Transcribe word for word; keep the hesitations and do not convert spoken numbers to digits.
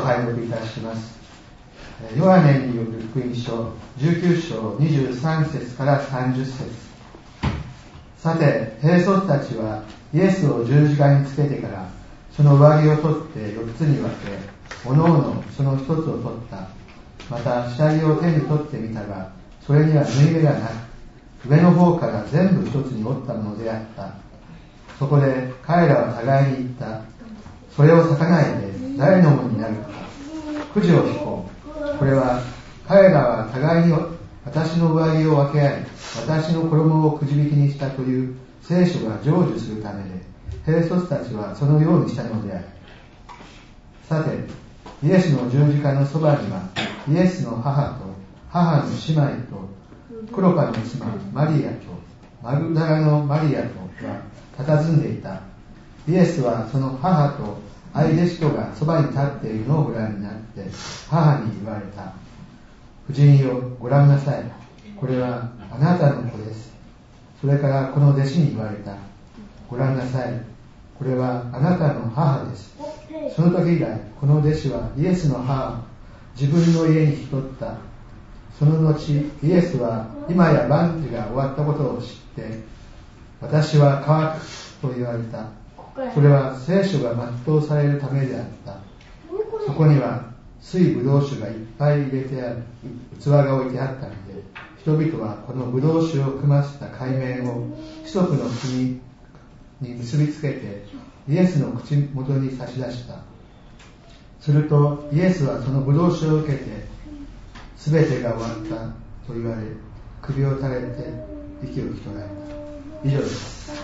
拝読いたします。ヨハネによる福音書じゅうきゅう章にじゅうさん節からさんじゅっ節。さて、兵卒たちはイエスを十字架につけてから、その上着を取って四つに分け、おのおのその一つを取った。また下着を手に取ってみたが、それには縫い目がなく、上の方から全部一つに折ったものであった。そこで彼らは互いに言った。それを裂かないで誰のものになるか。くじを引こう。これは彼らは互いに私の上着を分け合い、私の衣をくじ引きにしたという聖書が成就するためで、兵卒たちはそのようにしたのである。さて、イエスの十字架のそばには、イエスの母と母の姉妹と、クロパの妻マリアと、マグダラのマリアとが佇んでいた。イエスはその母と愛弟子とがそばに立っているのをご覧になって、母に言われた。婦人よ、ご覧なさい。これはあなたの子です。それからこの弟子に言われた。ご覧なさい。これはあなたの母です。その時以来、この弟子はイエスの母を自分の家に引き取った。その後、イエスは今や万事が終わったことを知って、私は乾くと言われた。それは聖書が全うされるためであった。そこには水ぶどう酒がいっぱい入れてある器が置いてあったので、人々はこのぶどう酒を汲ませた海面を一つの国に結びつけてイエスの口元に差し出した。するとイエスはそのぶどう酒を受けて、すべてが終わったと言われ、首を垂れて息を引き取られた。以上です。